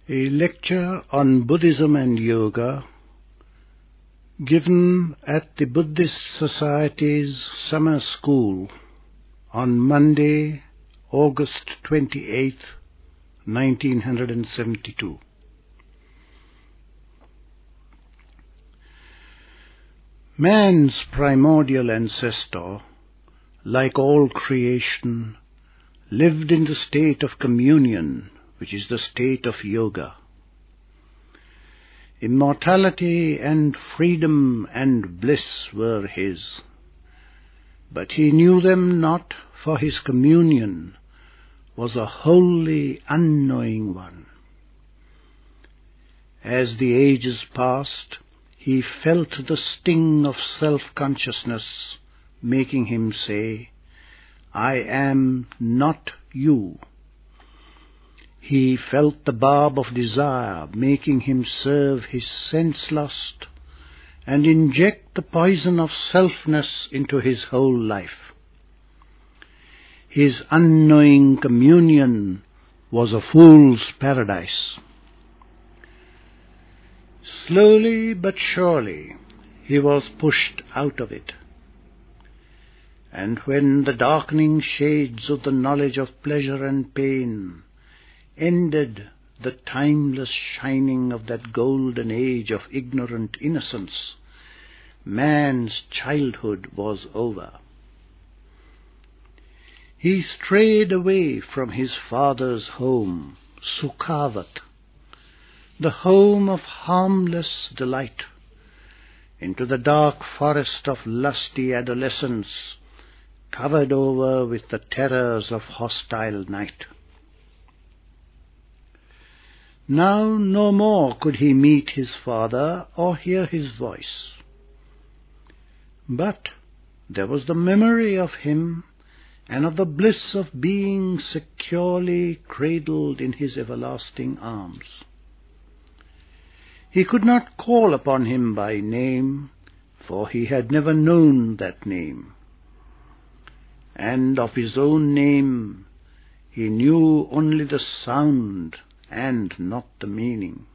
A lecture on Buddhism and Yoga given at the Buddhist Society's summer school on Monday, August 28th, 1972. Man's primordial ancestor, like all creation, lived in the state of communion, which is the state of yoga. Immortality and freedom and bliss were his, but he knew them not, for his communion was a wholly unknowing one. As the ages passed, he felt the sting of self-consciousness making him say, "I am not you." He felt the barb of desire making him serve his sense-lust and inject the poison of selfness into his whole life. His unknowing communion was a fool's paradise. Slowly but surely he was pushed out of it. And when the darkening shades of the knowledge of pleasure and pain ended the timeless shining of that golden age of ignorant innocence, man's childhood was over. He strayed away from his father's home, Sukhavat, the home of harmless delight, into the dark forest of lusty adolescence, covered over with the terrors of hostile night. Now no more could he meet his father or hear his voice. But there was the memory of him and of the bliss of being securely cradled in his everlasting arms. He could not call upon him by name, for he had never known that name. And of his own name he knew only the sound and not the meaning.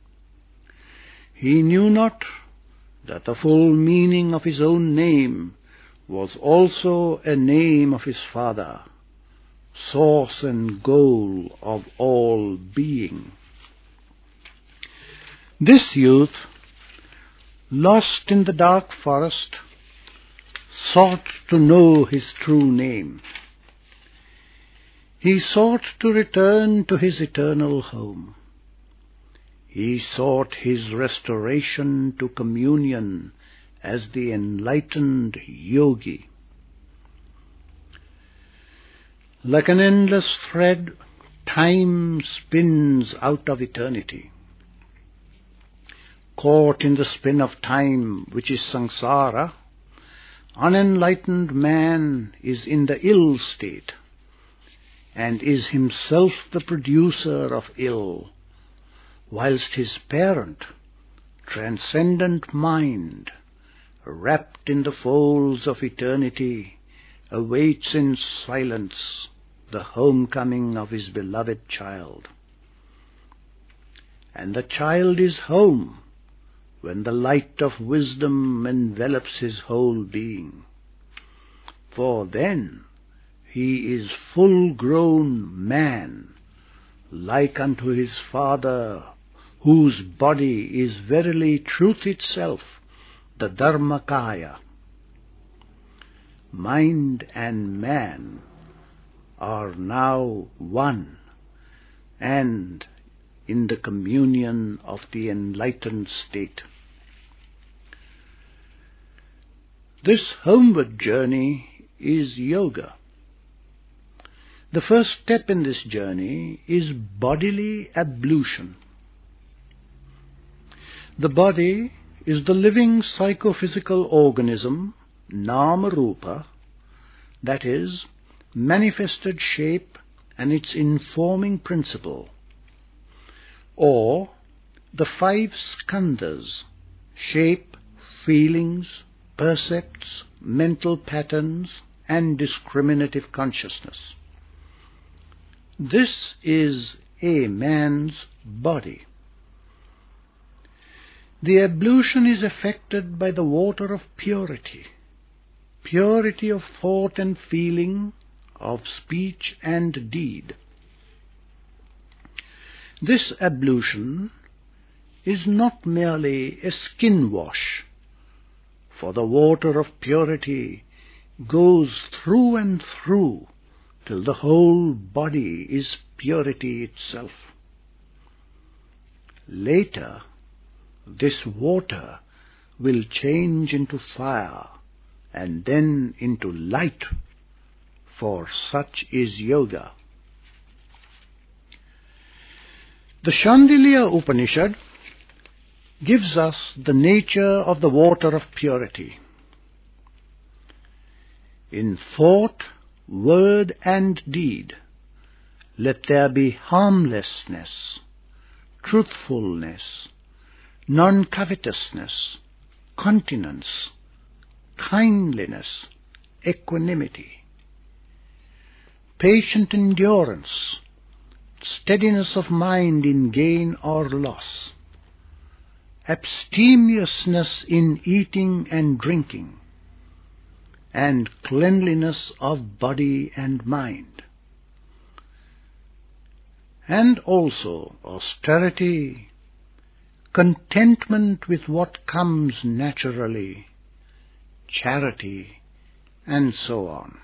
He knew not that the full meaning of his own name was also a name of his Father, source and goal of all being. This youth, lost in the dark forest, sought to know his true name. He sought to return to his eternal home. He sought his restoration to communion as the enlightened yogi. Like an endless thread, time spins out of eternity. Caught in the spin of time, which is samsara, unenlightened man is in the ill state, and is himself the producer of ill, whilst his parent, transcendent mind, wrapped in the folds of eternity, awaits in silence the homecoming of his beloved child. And the child is home when the light of wisdom envelops his whole being. For then he is full-grown man, like unto his Father, whose body is verily truth itself, the Dharmakaya. Mind and man are now one, and in the communion of the enlightened state. This homeward journey is yoga. The first step in this journey is bodily ablution. The body is the living psychophysical organism, nama-rupa, that is, manifested shape and its informing principle, or the five skandhas, shape, feelings, percepts, mental patterns, and discriminative consciousness. This is a man's body. The ablution is effected by the water of purity, purity of thought and feeling, of speech and deed. This ablution is not merely a skin wash, for the water of purity goes through and through till the whole body is purity itself. Later, this water will change into fire and then into light, for such is yoga. The Shandilya Upanishad gives us the nature of the water of purity. In thought, word and deed, let there be harmlessness, truthfulness, non-covetousness, continence, kindliness, equanimity, patient endurance, steadiness of mind in gain or loss, abstemiousness in eating and drinking, and cleanliness of body and mind, and also austerity, contentment with what comes naturally, charity, and so on.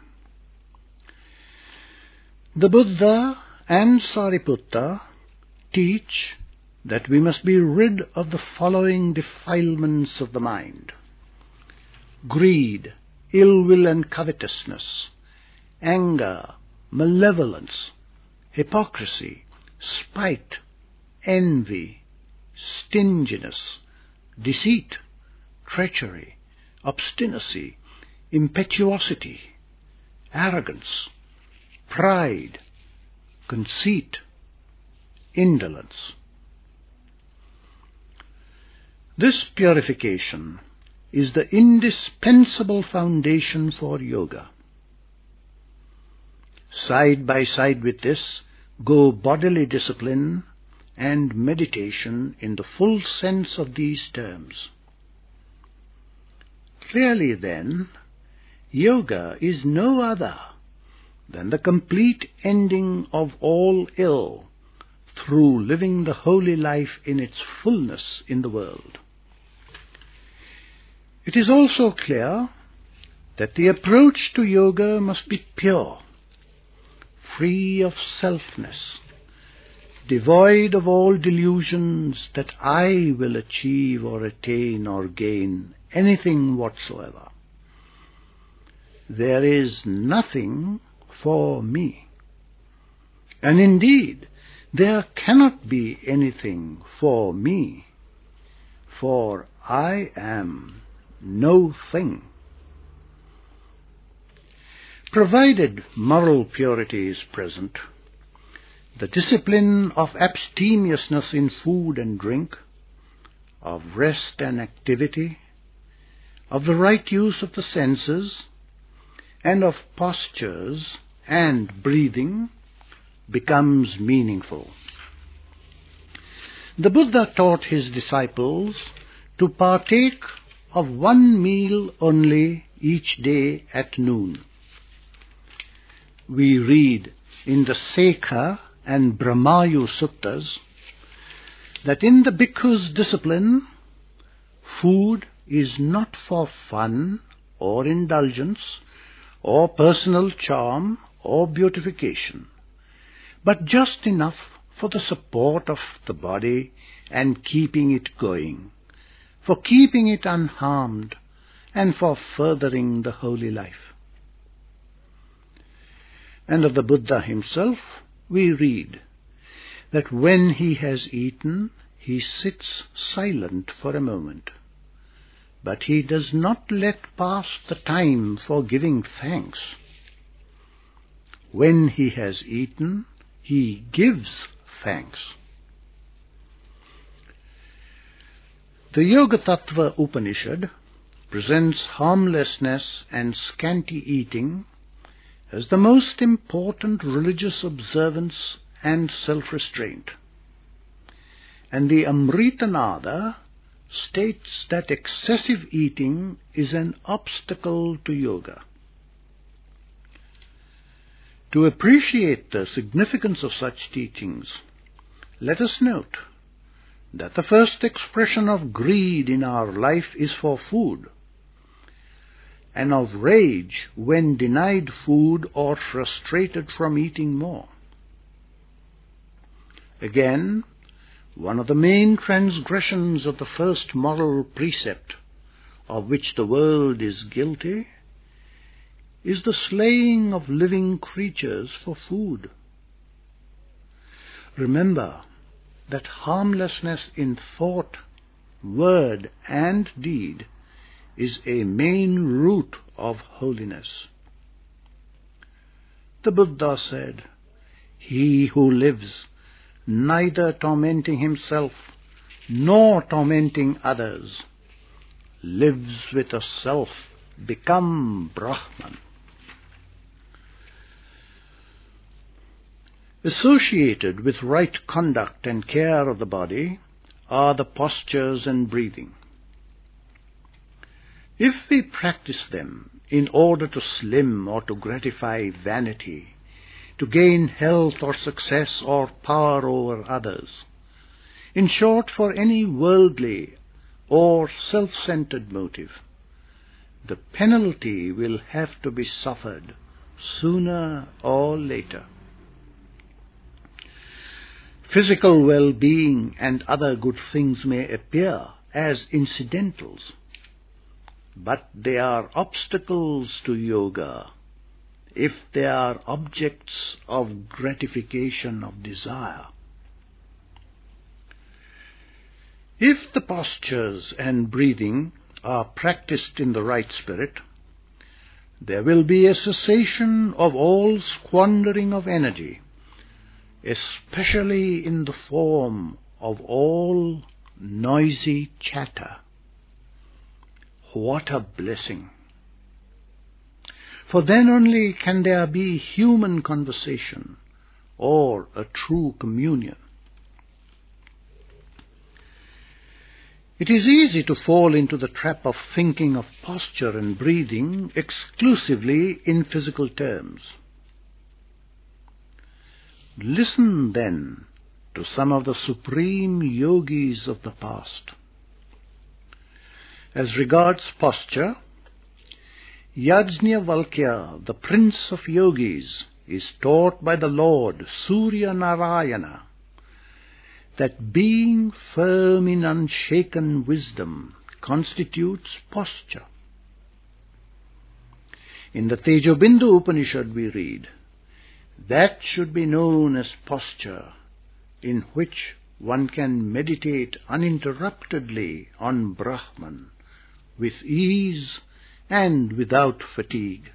The Buddha and Sariputta teach that we must be rid of the following defilements of the mind: greed, ill will and covetousness, anger, malevolence, hypocrisy, spite, envy, stinginess, deceit, treachery, obstinacy, impetuosity, arrogance, pride, conceit, indolence. This purification is the indispensable foundation for yoga. Side by side with this go bodily discipline and meditation in the full sense of these terms. Clearly then, yoga is no other than the complete ending of all ill through living the holy life in its fullness in the world. It is also clear that the approach to yoga must be pure, free of selfness, devoid of all delusions that I will achieve or attain or gain anything whatsoever. There is nothing for me. And indeed, there cannot be anything for me, for I am no thing. Provided moral purity is present, the discipline of abstemiousness in food and drink, of rest and activity, of the right use of the senses, and of postures and breathing becomes meaningful. The Buddha taught his disciples to partake of one meal only each day at noon. We read in the Sekha and Brahmayu Suttas that in the bhikkhu's discipline, food is not for fun or indulgence or personal charm or beautification, but just enough for the support of the body and keeping it going, for keeping it unharmed, and for furthering the holy life. And of the Buddha himself we read that when he has eaten, he sits silent for a moment, but he does not let pass the time for giving thanks. When he has eaten, he gives thanks. The Yoga Tattva Upanishad presents harmlessness and scanty eating as the most important religious observance and self-restraint. And the Amritanada states that excessive eating is an obstacle to yoga. To appreciate the significance of such teachings, let us note that the first expression of greed in our life is for food, and of rage when denied food or frustrated from eating more. Again, one of the main transgressions of the first moral precept, of which the world is guilty, is the slaying of living creatures for food. Remember that harmlessness in thought, word, and deed is a main root of holiness. The Buddha said, "He who lives neither tormenting himself nor tormenting others lives with a self become Brahman." Associated with right conduct and care of the body are the postures and breathing. If we practice them in order to slim or to gratify vanity, to gain health or success or power over others, in short, for any worldly or self-centered motive, the penalty will have to be suffered sooner or later. Physical well-being and other good things may appear as incidentals, but they are obstacles to yoga if they are objects of gratification of desire. If the postures and breathing are practiced in the right spirit, there will be a cessation of all squandering of energy, especially in the form of all noisy chatter. What a blessing! For then only can there be human conversation or a true communion. It is easy to fall into the trap of thinking of posture and breathing exclusively in physical terms. Listen then to some of the supreme yogis of the past. As regards posture, Yajnavalkya, the prince of yogis, is taught by the Lord Surya Narayana that being firm in unshaken wisdom constitutes posture. In the Tejobindu Upanishad we read, "That should be known as posture, in which one can meditate uninterruptedly on Brahman, with ease and without fatigue."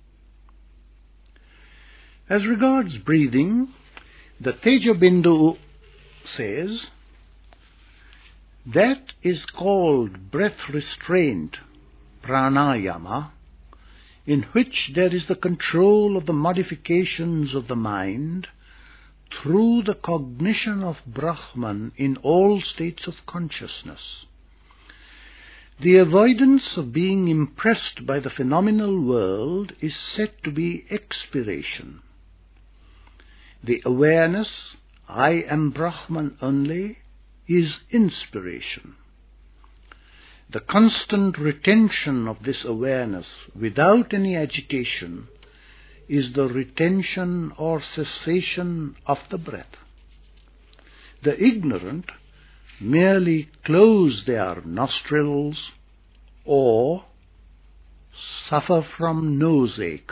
As regards breathing, the Tejobindu says, "That is called breath restraint, pranayama, in which there is the control of the modifications of the mind through the cognition of Brahman in all states of consciousness. The avoidance of being impressed by the phenomenal world is said to be expiration. The awareness, I am Brahman only, is inspiration. The constant retention of this awareness without any agitation is the retention or cessation of the breath. The ignorant merely close their nostrils or suffer from noseache.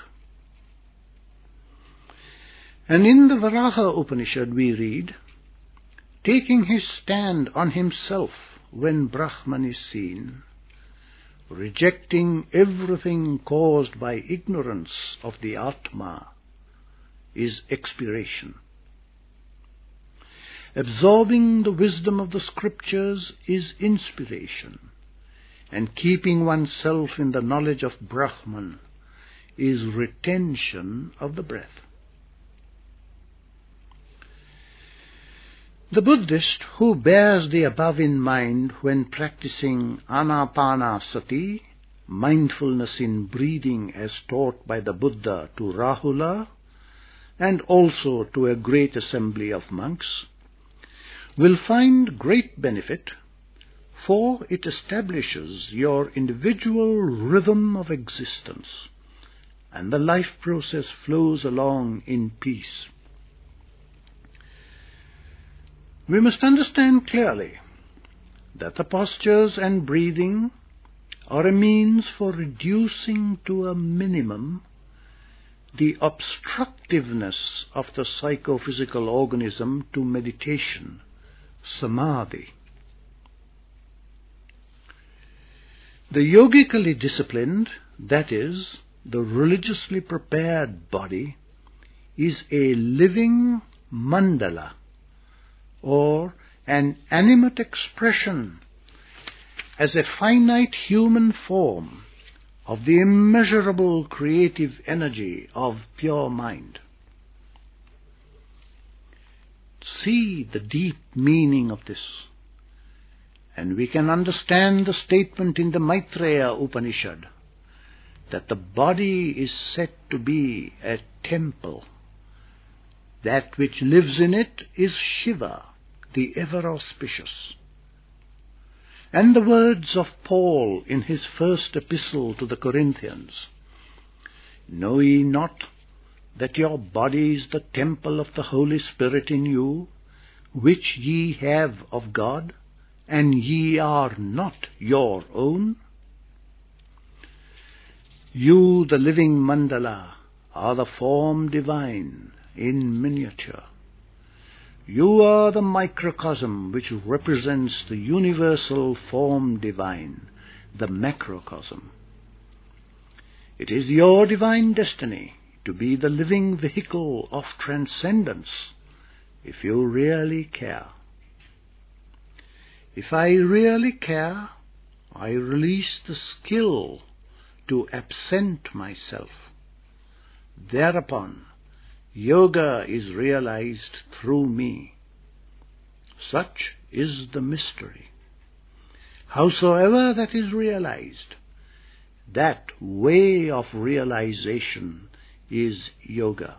And in the Varaha Upanishad we read, "Taking his stand on himself when Brahman is seen, rejecting everything caused by ignorance of the Atma, is expiration. Absorbing the wisdom of the scriptures is inspiration, and keeping oneself in the knowledge of Brahman is retention of the breath." The Buddhist who bears the above in mind when practicing anapanasati, mindfulness in breathing as taught by the Buddha to Rahula and also to a great assembly of monks, will find great benefit, for it establishes your individual rhythm of existence, and the life process flows along in peace. We must understand clearly that the postures and breathing are a means for reducing to a minimum the obstructiveness of the psychophysical organism to meditation, samadhi. The yogically disciplined, that is, the religiously prepared body, is a living mandala, or an animate expression as a finite human form of the immeasurable creative energy of pure mind. See the deep meaning of this, and we can understand the statement in the Maitreya Upanishad that the body is said to be a temple. That which lives in it is Shiva, the ever-auspicious. And the words of Paul in his first epistle to the Corinthians, "Know ye not that your body is the temple of the Holy Spirit in you, which ye have of God, and ye are not your own?" You, the living mandala, are the form divine in miniature. You are the microcosm which represents the universal form divine, the macrocosm. It is your divine destiny to be the living vehicle of transcendence, if you really care. If I really care, I release the skill to absent myself. Thereupon, yoga is realized through me. Such is the mystery. Howsoever that is realized, that way of realization is yoga.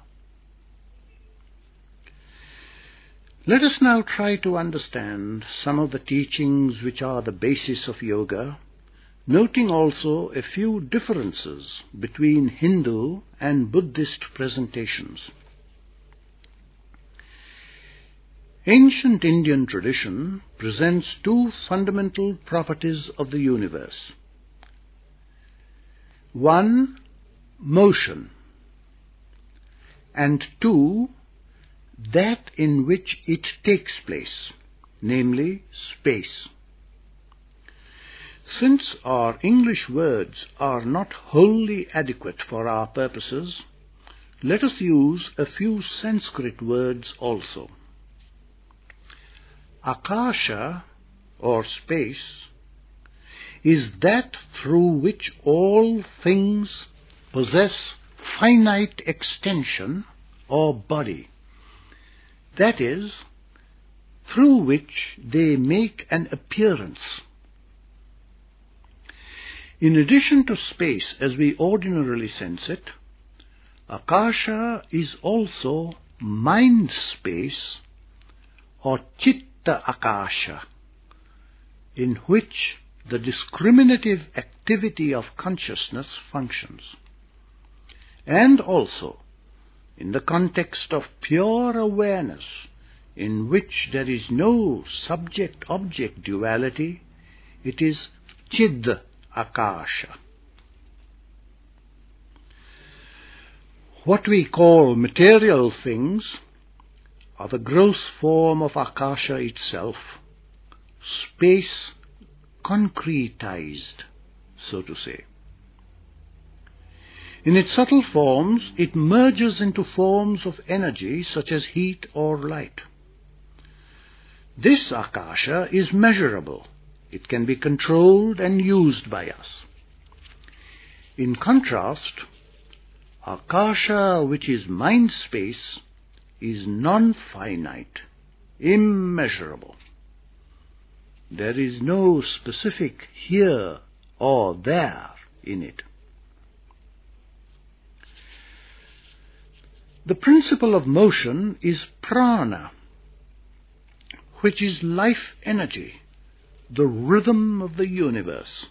Let us now try to understand some of the teachings which are the basis of yoga, noting also a few differences between Hindu and Buddhist presentations. Ancient Indian tradition presents two fundamental properties of the universe. One, motion, and two, that in which it takes place, namely space. Since our English words are not wholly adequate for our purposes, let us use a few Sanskrit words also. Akasha, or space, is that through which all things possess finite extension or body, that is, through which they make an appearance. In addition to space as we ordinarily sense it, Akasha is also mind space, or Chitta Akasha, in which the discriminative activity of consciousness functions, and also in the context of pure awareness, in which there is no subject-object duality. It is Chid Akasha. What we call material things are the gross form of Akasha itself, space concretized, so to say. In its subtle forms, it merges into forms of energy such as heat or light. This Akasha is measurable. It can be controlled and used by us. In contrast, Akasha, which is mind space, is non-finite. immeasurable. There is no specific here or there in it. The principle of motion is prana, which is life energy, the rhythm of the universe.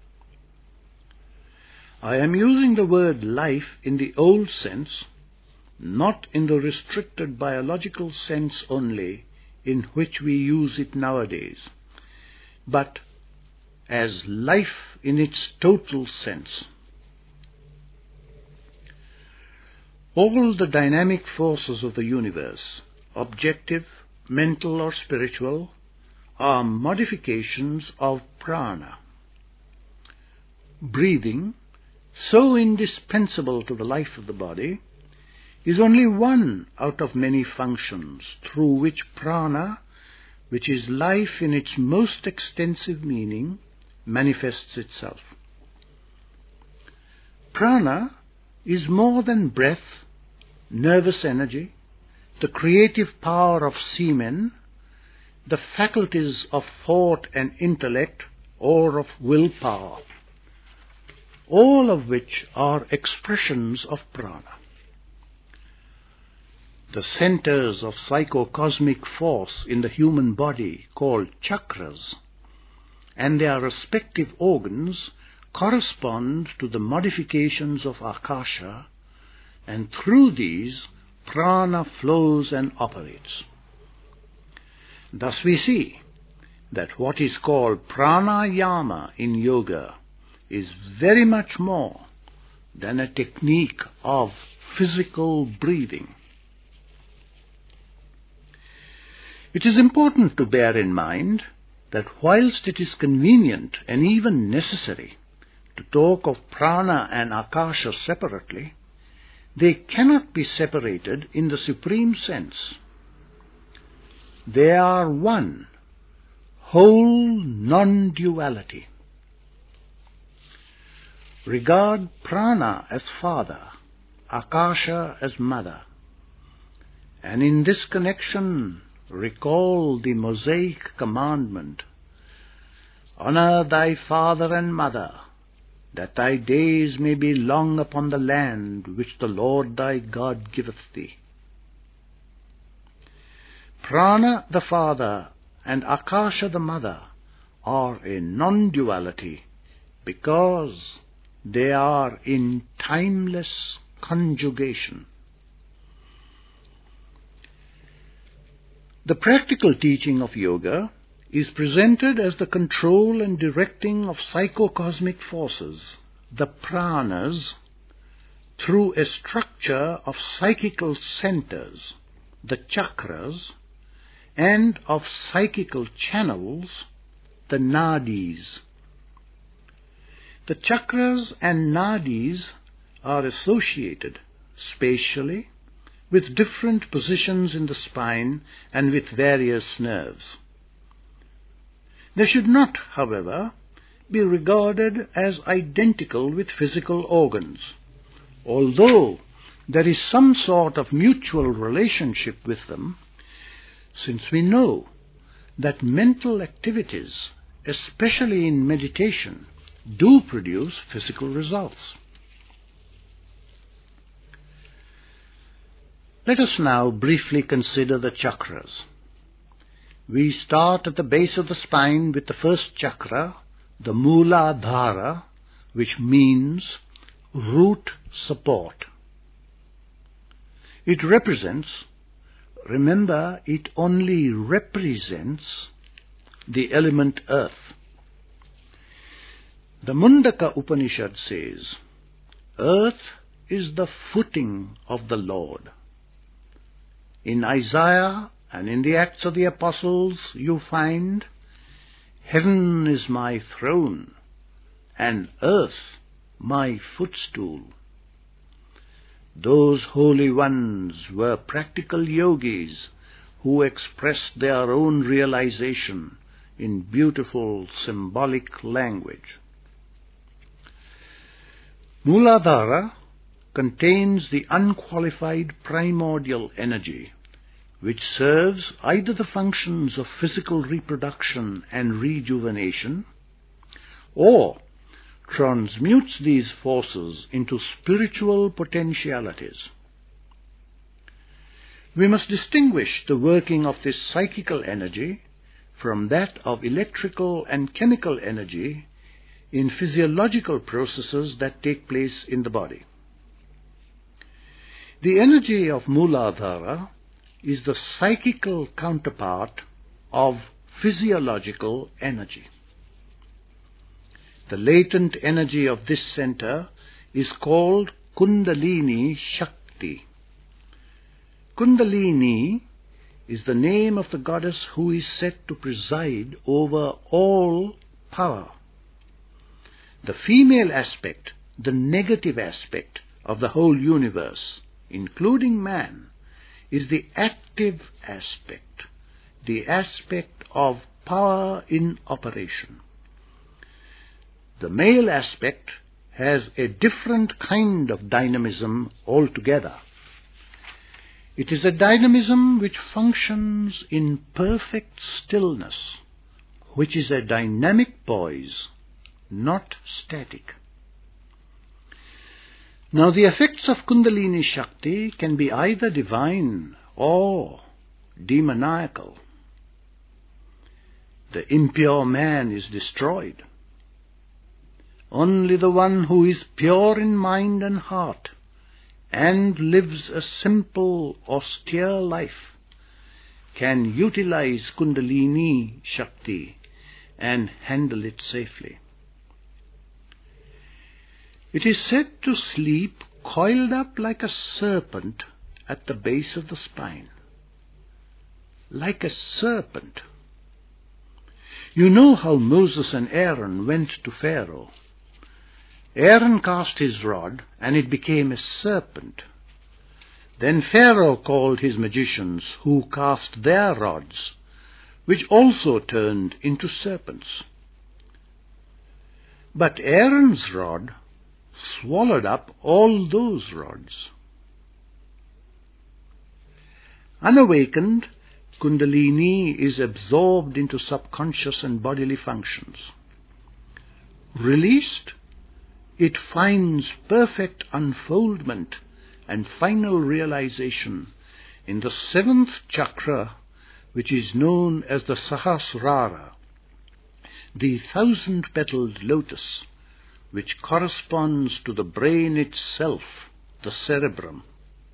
I am using the word life in the old sense, not in the restricted biological sense only in which we use it nowadays, but as life in its total sense. All the dynamic forces of the universe, objective, mental or spiritual, are modifications of prana. Breathing, so indispensable to the life of the body, is only one out of many functions through which prana, which is life in its most extensive meaning, manifests itself. Prana is more than breath, nervous energy, the creative power of semen, the faculties of thought and intellect, or of willpower, all of which are expressions of prana. The centers of psychocosmic force in the human body, called chakras, and their respective organs correspond to the modifications of akasha, and through these prana flows and operates. Thus we see that what is called pranayama in yoga is very much more than a technique of physical breathing. It is important to bear in mind that whilst it is convenient and even necessary to talk of prana and akasha separately, they cannot be separated in the supreme sense. They are one, whole non-duality. Regard prana as father, akasha as mother, and in this connection recall the Mosaic commandment, "Honor thy father and mother, that thy days may be long upon the land which the Lord thy God giveth thee." Prana the father and akasha the mother are a non-duality because they are in timeless conjugation. The practical teaching of yoga is presented as the control and directing of psychocosmic forces, the pranas, through a structure of psychical centers, the chakras, and of psychical channels, the nadis. The chakras and nadis are associated spatially with different positions in the spine and with various nerves. They should not, however, be regarded as identical with physical organs, although there is some sort of mutual relationship with them, since we know that mental activities, especially in meditation, do produce physical results. Let us now briefly consider the chakras. We start at the base of the spine with the first chakra, the Mooladhara, which means root support. It represents, remember, it only represents the element earth. The Mundaka Upanishad says, "Earth is the footing of the Lord." In Isaiah and in the Acts of the Apostles you find, "Heaven is my throne, and earth my footstool." Those holy ones were practical yogis who expressed their own realization in beautiful symbolic language. Mooladhara contains the unqualified primordial energy, which serves either the functions of physical reproduction and rejuvenation, or transmutes these forces into spiritual potentialities. We must distinguish the working of this psychical energy from that of electrical and chemical energy in physiological processes that take place in the body. The energy of Mooladhara is the psychical counterpart of physiological energy. The latent energy of this center is called Kundalini Shakti. Kundalini is the name of the goddess who is said to preside over all power. The female aspect, the negative aspect of the whole universe, including man, is the active aspect, the aspect of power in operation. The male aspect has a different kind of dynamism altogether. It is a dynamism which functions in perfect stillness, which is a dynamic poise, not static. Now the effects of Kundalini Shakti can be either divine or demoniacal. The impure man is destroyed. Only the one who is pure in mind and heart and lives a simple, austere life can utilize Kundalini Shakti and handle it safely. It is said to sleep coiled up like a serpent at the base of the spine. Like a serpent. You know how Moses and Aaron went to Pharaoh. Aaron cast his rod, and it became a serpent. Then Pharaoh called his magicians, who cast their rods, which also turned into serpents. But Aaron's rod swallowed up all those rods. Unawakened, Kundalini is absorbed into subconscious and bodily functions. Released, it finds perfect unfoldment and final realization in the seventh chakra, which is known as the Sahasrara, the thousand-petaled lotus, which corresponds to the brain itself, the cerebrum.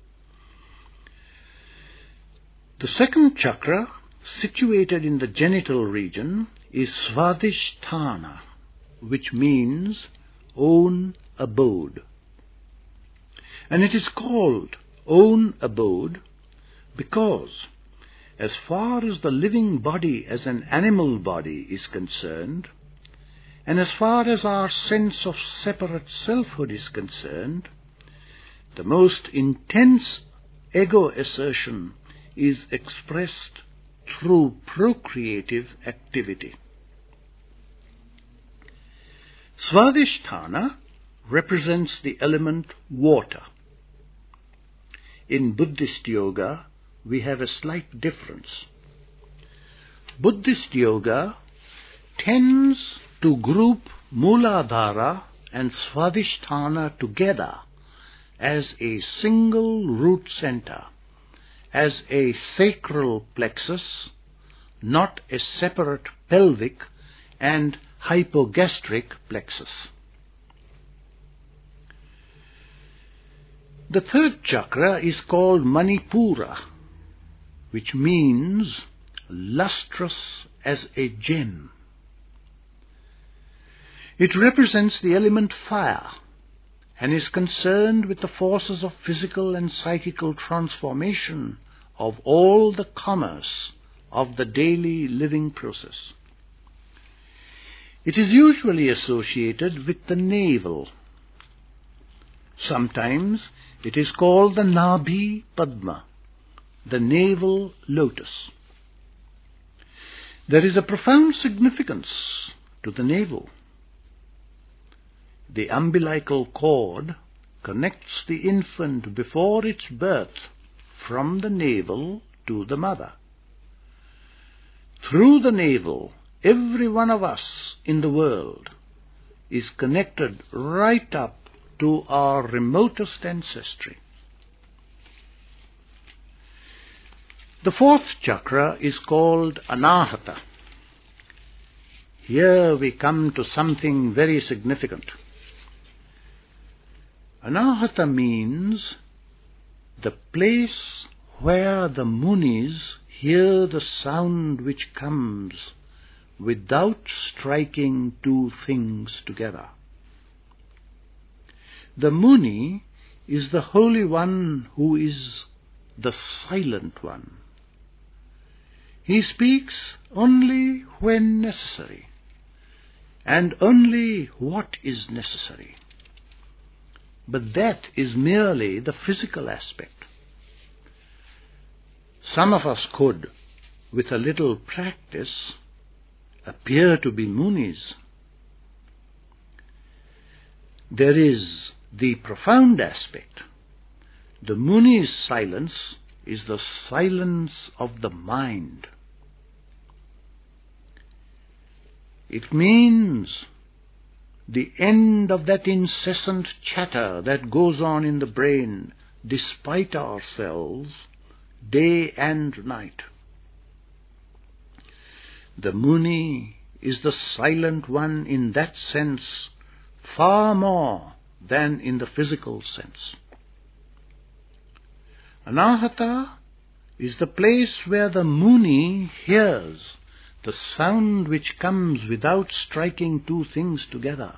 The second chakra, situated in the genital region, is Svadhisthana, which means own abode. And it is called own abode because, as far as the living body as an animal body is concerned, and as far as our sense of separate selfhood is concerned, the most intense ego assertion is expressed through procreative activity. Svadhisthana represents the element water. In Buddhist yoga, we have a slight difference. Buddhist yoga tends to group Mooladhara and Svadhisthana together as a single root center, as a sacral plexus, not a separate pelvic and hypogastric plexus. The third chakra is called Manipura, which means lustrous as a gem. It represents the element fire and is concerned with the forces of physical and psychical transformation of all the commerce of the daily living process. It is usually associated with the navel. Sometimes it is called the Nabhi Padma, the navel lotus. There is a profound significance to the navel. The umbilical cord connects the infant before its birth from the navel to the mother. Through the navel, every one of us in the world is connected right up to our remotest ancestry. The fourth chakra is called Anahata. Here we come to something very significant. Anahata means the place where the Munis hear the sound which comes without striking two things together. The Muni is the Holy One who is the Silent One. He speaks only when necessary, and only what is necessary. But that is merely the physical aspect. Some of us could, with a little practice, appear to be Munis. There is the profound aspect. The Muni's silence is the silence of the mind. It means the end of that incessant chatter that goes on in the brain, despite ourselves, day and night. The Muni is the silent one in that sense, far more than in the physical sense. Anahata is the place where the Muni hears the sound which comes without striking two things together.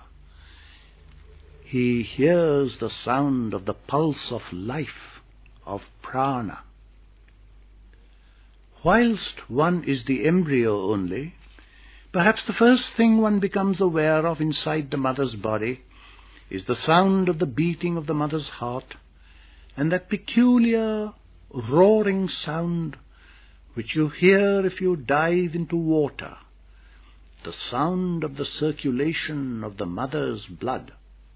He hears the sound of the pulse of life, of prana. Whilst one is the embryo only, perhaps the first thing one becomes aware of inside the mother's body is the sound of the beating of the mother's heart, and that peculiar roaring sound which you hear if you dive into water, the sound of the circulation of the mother's blood.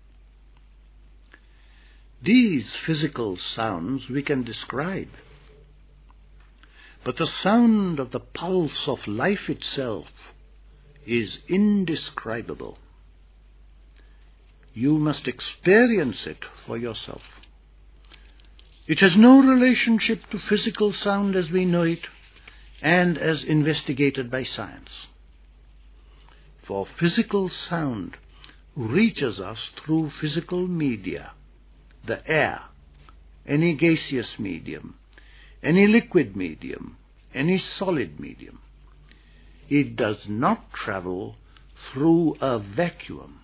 These physical sounds we can describe, but the sound of the pulse of life itself is indescribable. You must experience it for yourself. It has no relationship to physical sound as we know it and as investigated by science. For physical sound reaches us through physical media, the air, any gaseous medium, any liquid medium, any solid medium. It does not travel through a vacuum.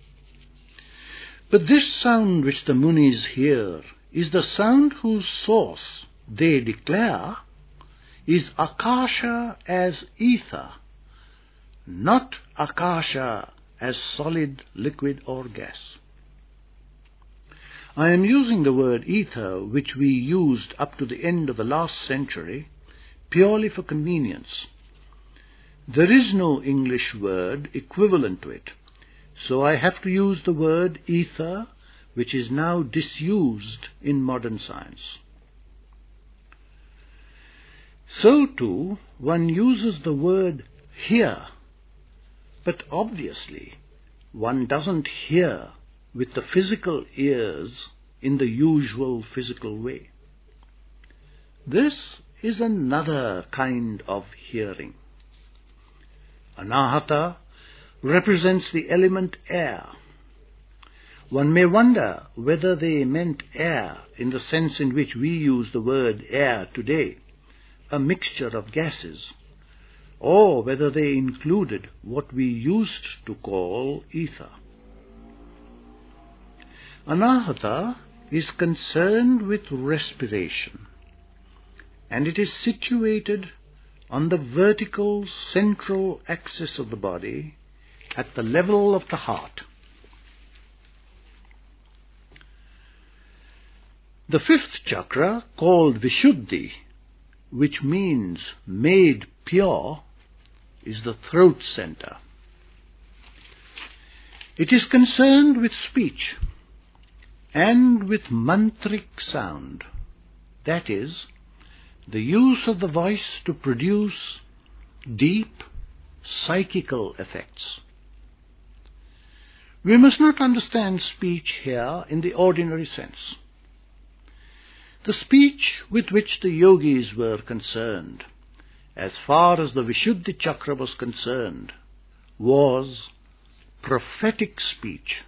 But this sound which the Munis hear is the sound whose source, they declare, is Akasha as ether, not Akasha as solid, liquid or gas. I am using the word ether, which we used up to the end of the last century, purely for convenience. There is no English word equivalent to it, so I have to use the word ether, which is now disused in modern science. So too, one uses the word hear, but obviously one doesn't hear with the physical ears in the usual physical way. This is another kind of hearing. Anahata represents the element air. One may wonder whether they meant air in the sense in which we use the word air today, a mixture of gases, or whether they included what we used to call ether. Anahata is concerned with respiration, and it is situated on the vertical central axis of the body at the level of the heart. The fifth chakra, called Vishuddhi, which means made pure, is the throat center. It is concerned with speech and with mantric sound, that is, the use of the voice to produce deep psychical effects. We must not understand speech here in the ordinary sense. The speech with which the yogis were concerned, as far as the Vishuddhi Chakra was concerned, was prophetic speech.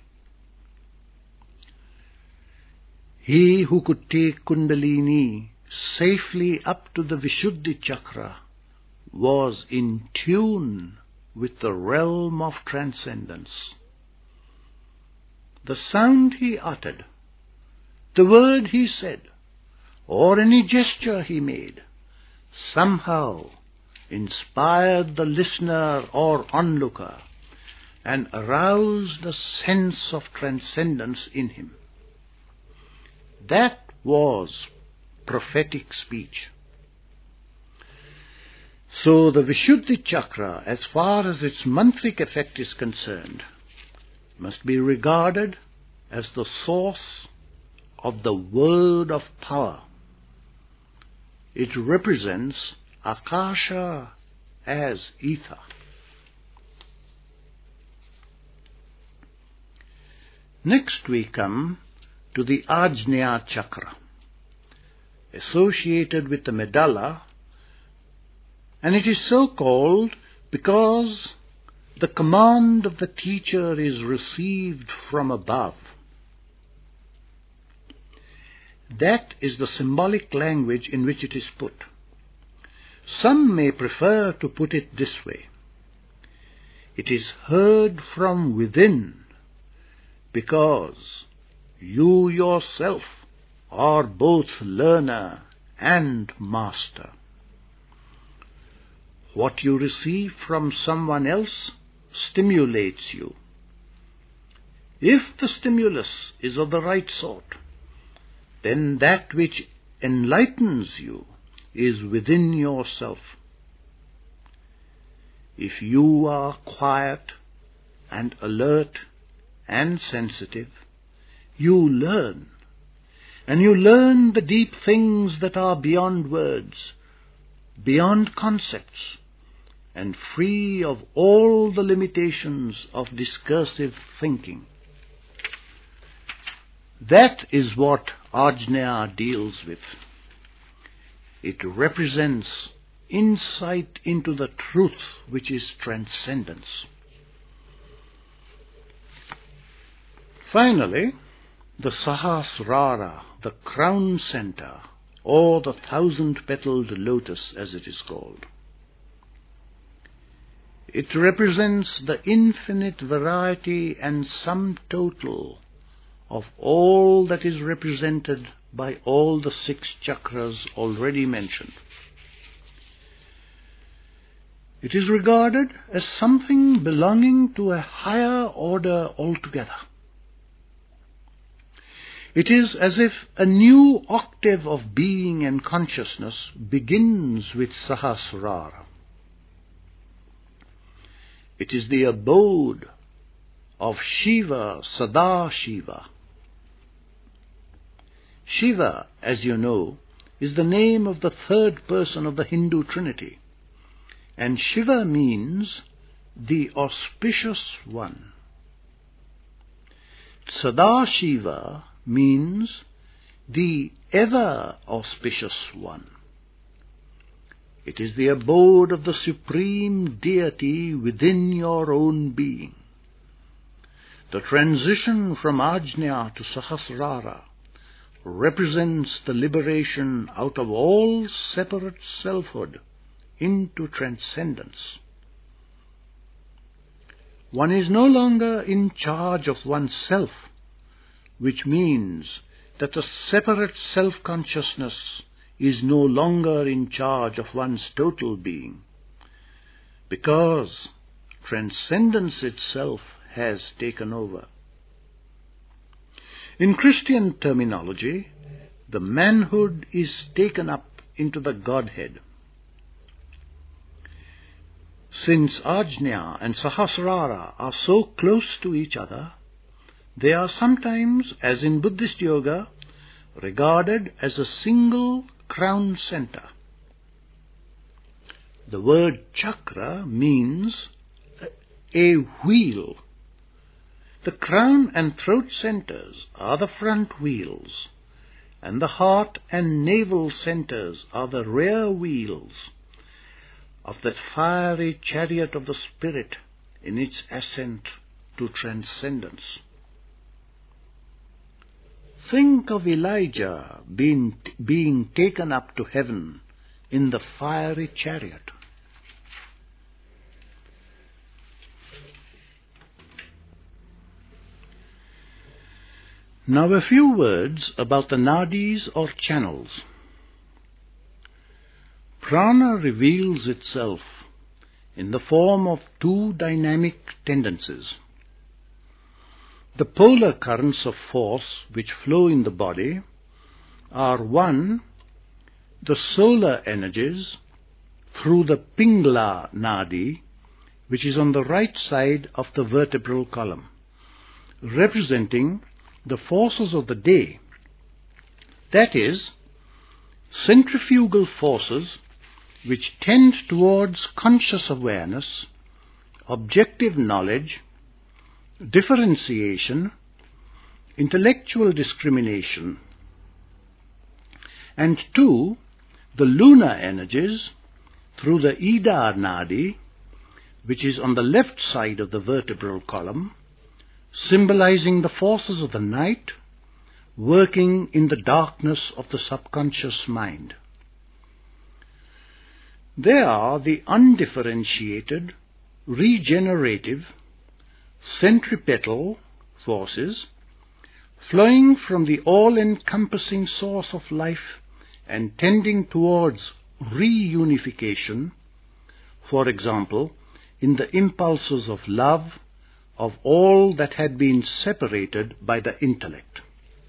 He who could take Kundalini safely up to the Vishuddhi Chakra was in tune with the realm of transcendence. The sound he uttered, the word he said, or any gesture he made, somehow inspired the listener or onlooker and aroused a sense of transcendence in him. That was prophetic speech. So the Vishuddhi Chakra, as far as its mantric effect is concerned, must be regarded as the source of the word of power. It represents Akasha as ether. Next we come to the Ajna Chakra, associated with the medulla, and it is so called because the command of the teacher is received from above. That is the symbolic language in which it is put. Some may prefer to put it this way: it is heard from within, because you yourself are both learner and master. What you receive from someone else stimulates you. If the stimulus is of the right sort, then that which enlightens you is within yourself. If you are quiet and alert and sensitive, you learn, and you learn the deep things that are beyond words, beyond concepts, and free of all the limitations of discursive thinking. That is what Ajna deals with. It represents insight into the truth which is transcendence. Finally, the Sahasrara, the crown center, or the thousand-petaled lotus as it is called. It represents the infinite variety and sum total of all that is represented by all the 6 chakras already mentioned. It is regarded as something belonging to a higher order altogether. It is as if a new octave of being and consciousness begins with Sahasrara. It is the abode of Shiva, Sadashiva. Shiva, as you know, is the name of the third person of the Hindu Trinity, and Shiva means the auspicious one. Sadashiva means the ever auspicious one. It is the abode of the supreme deity within your own being. The transition from Ajna to Sahasrara represents the liberation out of all separate selfhood into transcendence. One is no longer in charge of oneself, which means that the separate self-consciousness is no longer in charge of one's total being, because transcendence itself has taken over. In Christian terminology, the manhood is taken up into the Godhead. Since Ajna and Sahasrara are so close to each other, they are sometimes, as in Buddhist yoga, regarded as a single crown center. The word chakra means a wheel. The crown and throat centers are the front wheels, and the heart and navel centers are the rear wheels of that fiery chariot of the spirit in its ascent to transcendence. Think of Elijah being taken up to heaven in the fiery chariot. Now a few words about the nadis or channels. Prana reveals itself in the form of two dynamic tendencies. The polar currents of force which flow in the body are one, the solar energies through the Pingala Nadi, which is on the right side of the vertebral column, representing the forces of the day, that is, centrifugal forces which tend towards conscious awareness, objective knowledge, differentiation, intellectual discrimination, and two, the lunar energies through the Ida Nadi, which is on the left side of the vertebral column, symbolizing the forces of the night working in the darkness of the subconscious mind. They are the undifferentiated, regenerative, centripetal forces flowing from the all-encompassing source of life and tending towards reunification, for example, in the impulses of love, of all that had been separated by the intellect.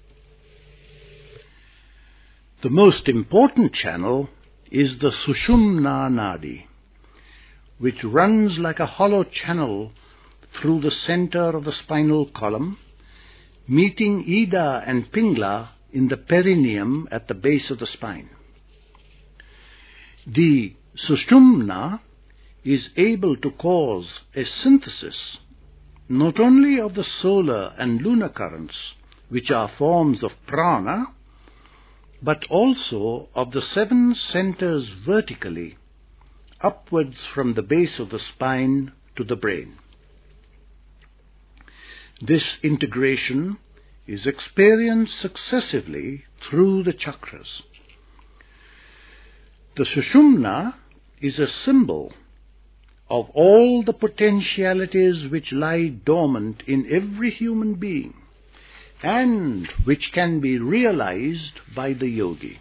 The most important channel is the Sushumna Nadi, which runs like a hollow channel through the center of the spinal column, meeting Ida and Pingala in the perineum at the base of the spine. The Sushumna is able to cause a synthesis not only of the solar and lunar currents, which are forms of prana, but also of the seven centers vertically, upwards from the base of the spine to the brain. This integration is experienced successively through the chakras. The Sushumna is a symbol of all the potentialities which lie dormant in every human being and which can be realized by the yogi.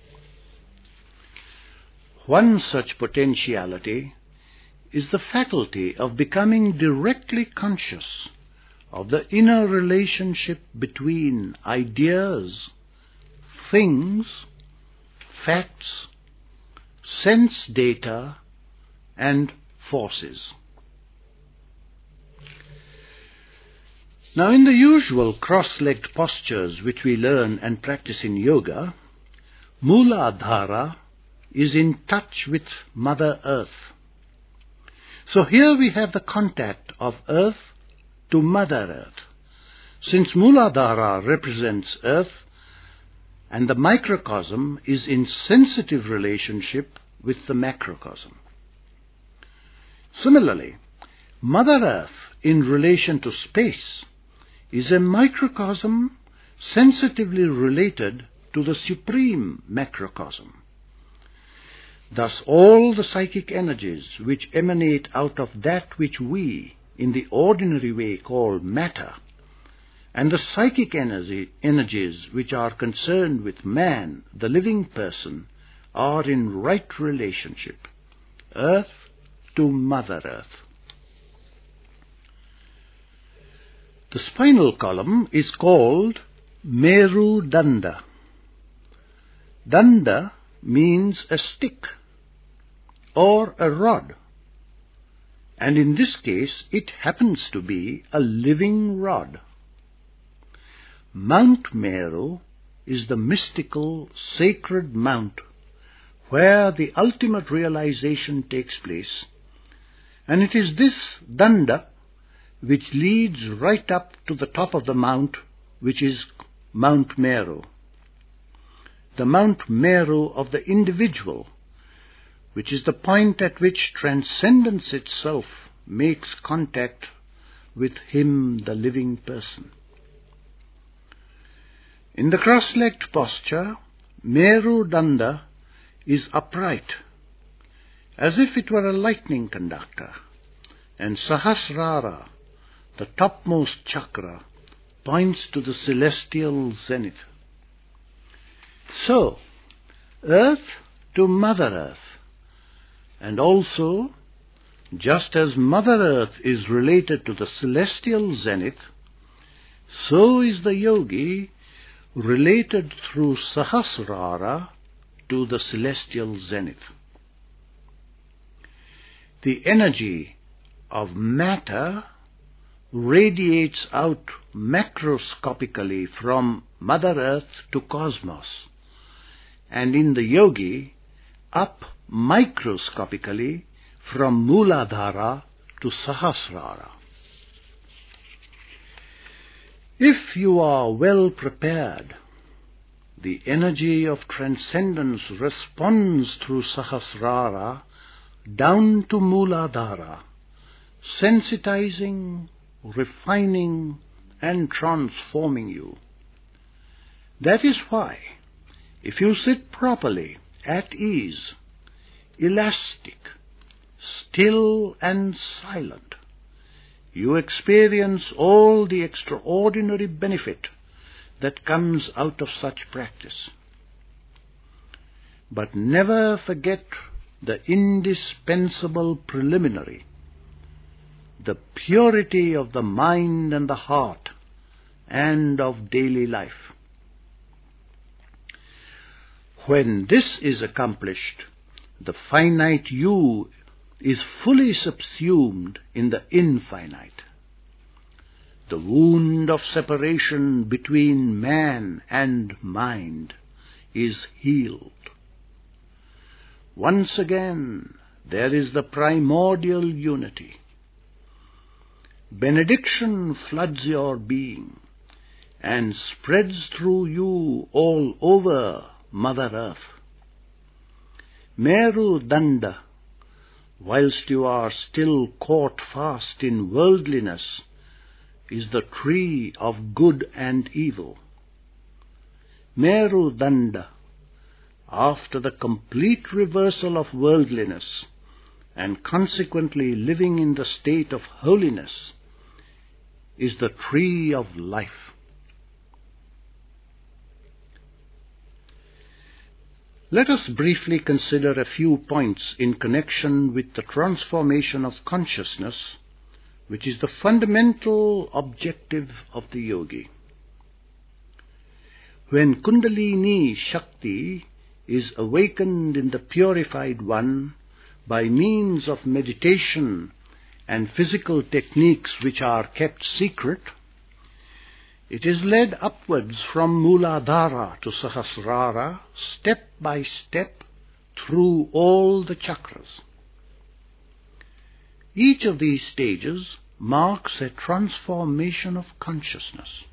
One such potentiality is the faculty of becoming directly conscious of the inner relationship between ideas, things, facts, sense data, and forces. Now, in the usual cross-legged postures which we learn and practice in yoga, Mooladhara is in touch with Mother Earth. So here we have the contact of Earth to Mother Earth, since Mooladhara represents Earth and the microcosm is in sensitive relationship with the macrocosm. Similarly, Mother Earth in relation to space is a microcosm sensitively related to the supreme macrocosm. Thus all the psychic energies which emanate out of that which we, in the ordinary way, call matter, and the psychic energies which are concerned with man, the living person, are in right relationship, Earth to Mother Earth. The spinal column is called Meru Danda. Danda means a stick or a rod, and in this case it happens to be a living rod. Mount Meru is the mystical, sacred mount where the ultimate realization takes place, and it is this danda which leads right up to the top of the mount, which is Mount Meru. The Mount Meru of the individual, which is the point at which transcendence itself makes contact with him, the living person. In the cross-legged posture, Meru Danda is upright, as if it were a lightning conductor, and Sahasrara, the topmost chakra, points to the celestial zenith. So, Earth to Mother Earth, and also, just as Mother Earth is related to the celestial zenith, so is the yogi related through Sahasrara to the celestial zenith. The energy of matter radiates out macroscopically from Mother Earth to cosmos, and in the yogi, up microscopically from Mooladhara to Sahasrara. If you are well prepared, the energy of transcendence responds through Sahasrara down to Mooladhara, sensitizing, refining, and transforming you. That is why, if you sit properly, at ease, elastic, still and silent, you experience all the extraordinary benefit that comes out of such practice. But never forget the indispensable preliminary, the purity of the mind and the heart and of daily life. When this is accomplished, the finite you is fully subsumed in the infinite. The wound of separation between man and mind is healed. Once again, there is the primordial unity. Benediction floods your being and spreads through you all over Mother Earth. Meru Danda, whilst you are still caught fast in worldliness, is the tree of good and evil. Meru Danda, after the complete reversal of worldliness, and consequently living in the state of holiness, is the tree of life. Let us briefly consider a few points in connection with the transformation of consciousness, which is the fundamental objective of the yogi. When Kundalini Shakti is awakened in the purified one by means of meditation and physical techniques which are kept secret, it is led upwards from Mooladhara to Sahasrara, step by step, through all the chakras. Each of these stages marks a transformation of consciousness.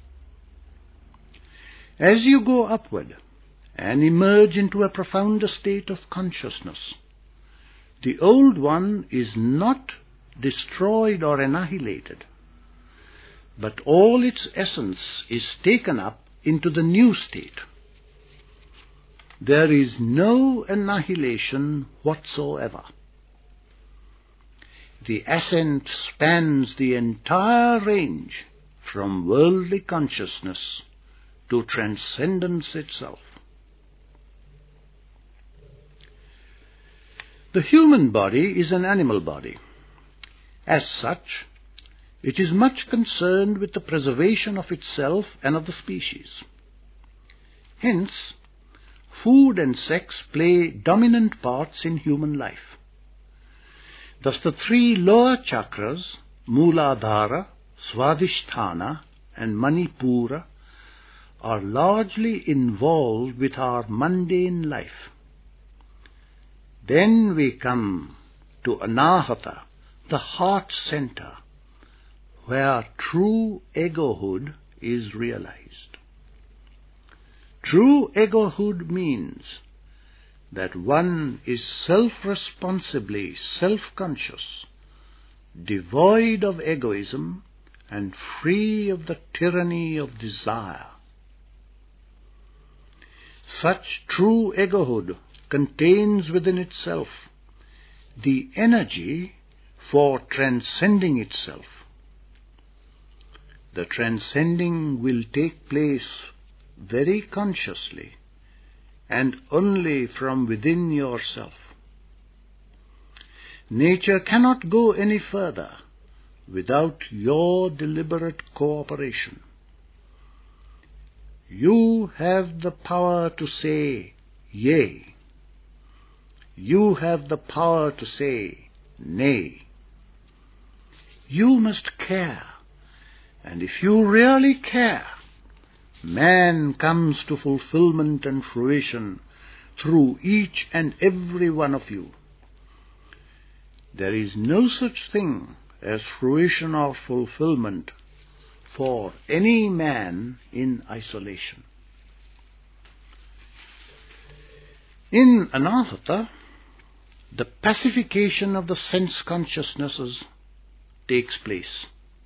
As you go upward and emerge into a profounder state of consciousness, the old one is not destroyed or annihilated, but all its essence is taken up into the new state. There is no annihilation whatsoever. The ascent spans the entire range from worldly consciousness to transcendence itself. The human body is an animal body. As such, it is much concerned with the preservation of itself and of the species. Hence, food and sex play dominant parts in human life. Thus the three lower chakras, Mooladhara, Swadhisthana and Manipura, are largely involved with our mundane life. Then we come to Anahata, the heart center, where true egohood is realized. True egohood means that one is self-responsibly self-conscious, devoid of egoism, and free of the tyranny of desire. Such true egohood contains within itself the energy for transcending itself. The transcending will take place very consciously and only from within yourself. Nature cannot go any further without your deliberate cooperation. You have the power to say yea. You have the power to say nay. You must care, and if you really care, man comes to fulfillment and fruition through each and every one of you. There is no such thing as fruition or fulfillment for any man in isolation. In Anahata, the pacification of the sense consciousnesses takes place,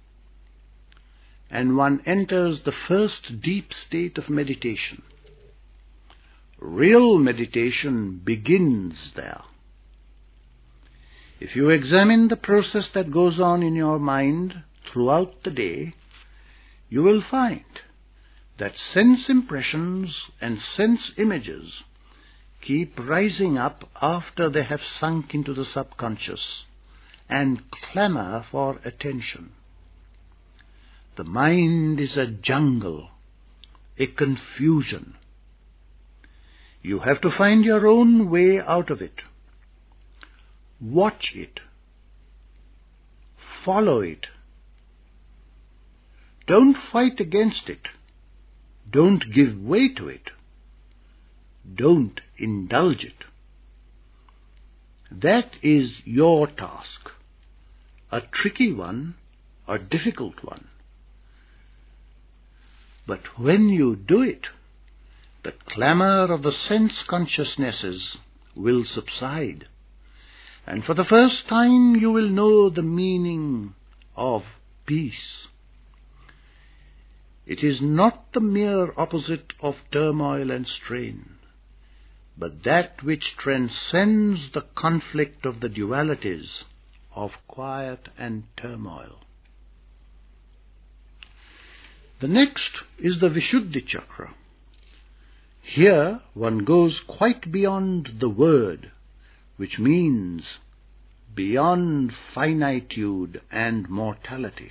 and one enters the first deep state of meditation. Real meditation begins there. If you examine the process that goes on in your mind throughout the day, you will find that sense impressions and sense images keep rising up after they have sunk into the subconscious and clamor for attention. The mind is a jungle, a confusion. You have to find your own way out of it. Watch it. Follow it. Don't fight against it. Don't give way to it. Don't indulge it. That is your task, a tricky one, a difficult one. But when you do it, the clamor of the sense consciousnesses will subside, and for the first time you will know the meaning of peace. It is not the mere opposite of turmoil and strain, but that which transcends the conflict of the dualities of quiet and turmoil. The next is the Vishuddhi Chakra. Here one goes quite beyond the word, which means beyond finitude and mortality.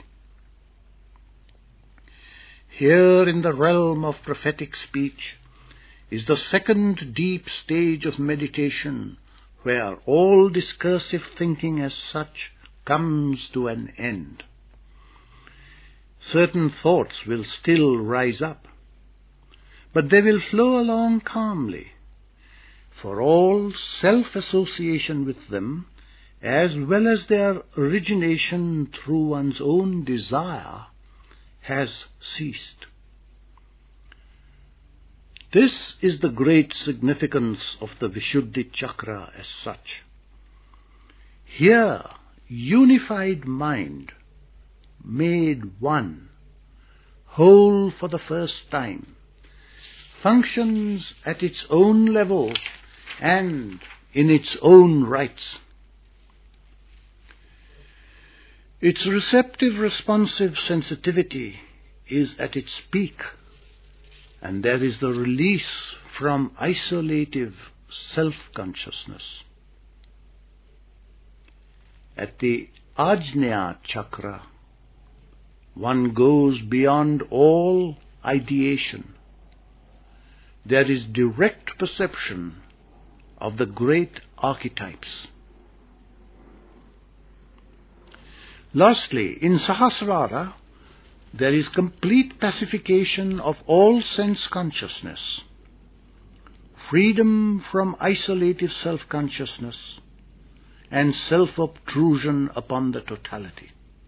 Here in the realm of prophetic speech is the second deep stage of meditation, where all discursive thinking as such comes to an end. Certain thoughts will still rise up, but they will flow along calmly, for all self-association with them, as well as their origination through one's own desire, has ceased. This is the great significance of the Vishuddhi Chakra as such. Here, unified mind, made one, whole for the first time, functions at its own level and in its own rights. Its receptive, responsive sensitivity is at its peak, and there is the release from isolative self-consciousness. At the Ajna Chakra, one goes beyond all ideation. There is direct perception of the great archetypes. Lastly, in Sahasrara, there is complete pacification of all sense consciousness, freedom from isolative self-consciousness and self-obtrusion upon the totality.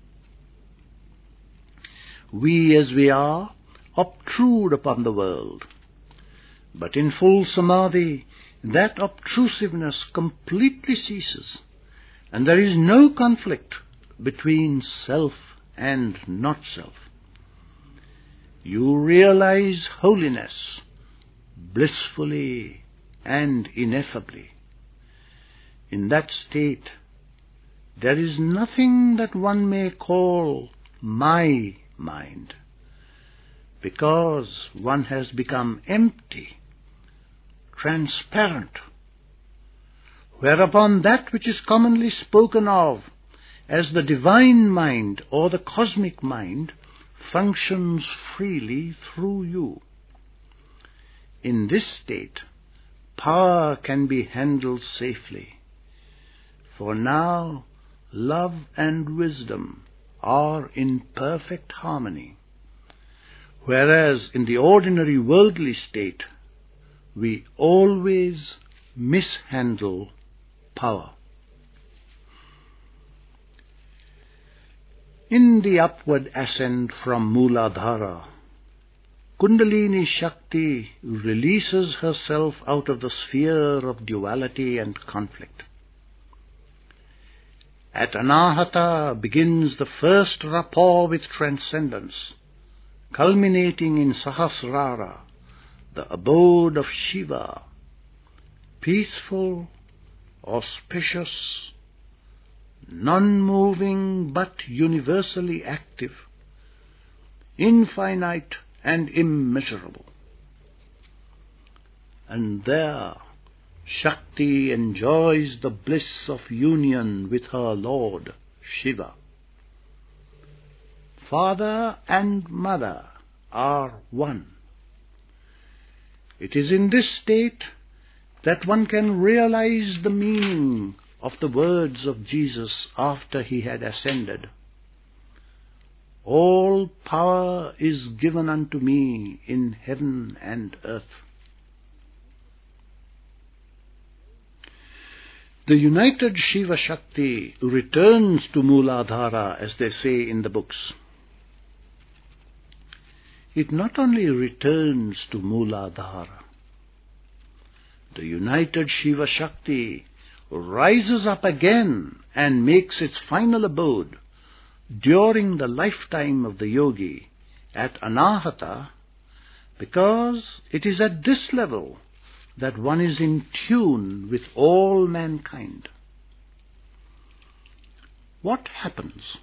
We, as we are, obtrude upon the world, but in full samadhi, that obtrusiveness completely ceases, and there is no conflict between self and not-self. You realize holiness blissfully and ineffably. In that state, there is nothing that one may call my mind, because one has become empty, transparent, whereupon that which is commonly spoken of as the divine mind or the cosmic mind functions freely through you. In this state, power can be handled safely, for now love and wisdom are in perfect harmony, whereas in the ordinary worldly state, we always mishandle power. In the upward ascent from Mooladhara, Kundalini Shakti releases herself out of the sphere of duality and conflict. At Anahata begins the first rapport with transcendence, culminating in Sahasrara, the abode of Shiva, peaceful, auspicious, non-moving but universally active, infinite and immeasurable. And there Shakti enjoys the bliss of union with her Lord, Shiva. Father and mother are one. It is in this state that one can realize the meaning of the words of Jesus after he had ascended. All power is given unto me in heaven and earth. The united Shiva Shakti returns to Mooladhara, as they say in the books. It not only returns to Mooladhara, the united Shiva Shakti rises up again and makes its final abode during the lifetime of the yogi at Anahata, because it is at this level that one is in tune with all mankind. What happens?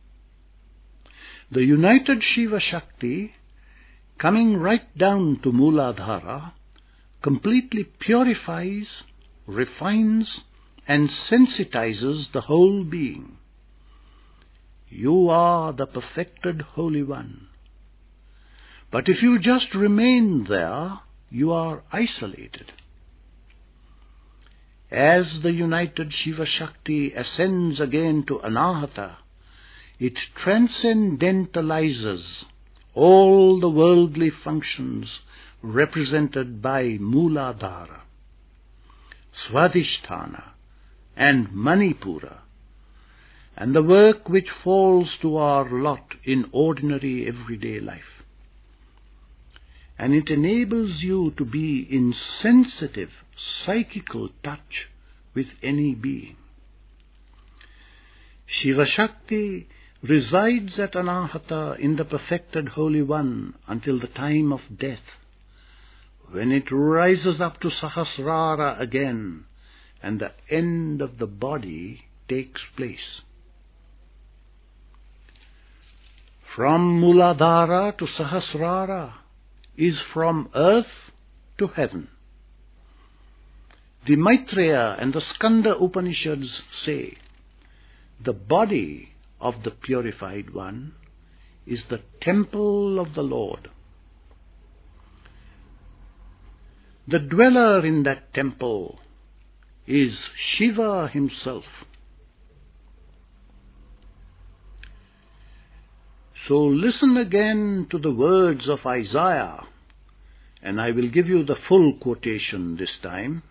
The united Shiva Shakti, coming right down to Mooladhara, completely purifies, refines, and sensitizes the whole being. You are the perfected Holy One. But if you just remain there, you are isolated. As the united Shiva Shakti ascends again to Anahata, it transcendentalizes all the worldly functions represented by Mooladhara, Swadhisthana, and Manipura, and the work which falls to our lot in ordinary everyday life. And it enables you to be in sensitive, psychical touch with any being. Shiva Shakti resides at Anahata in the perfected Holy One until the time of death, when it rises up to Sahasrara again, and the end of the body takes place. From Mooladhara to Sahasrara is from earth to heaven. The Maitreya and the Skanda Upanishads say, the body of the purified one is the temple of the Lord. The dweller in that temple is Shiva himself. So listen again to the words of Isaiah and I will give you the full quotation this time.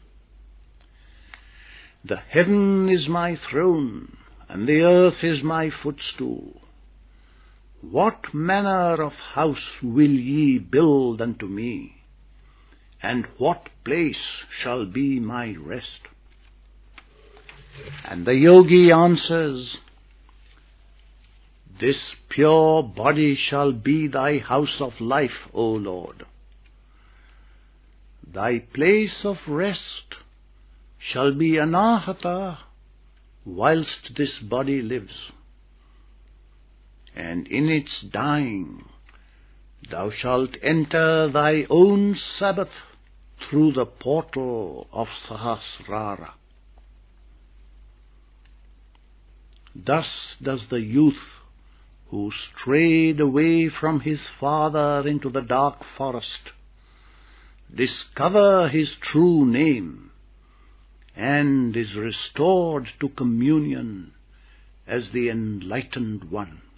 The heaven is my throne, and the earth is my footstool. What manner of house will ye build unto me? And what place shall be my rest? And the yogi answers, This pure body shall be thy house of life, O Lord. Thy place of rest shall be anahata whilst this body lives. And in its dying thou shalt enter thy own Sabbath through the portal of Sahasrara. Thus does the youth who strayed away from his father into the dark forest discover his true name and is restored to communion as the enlightened one.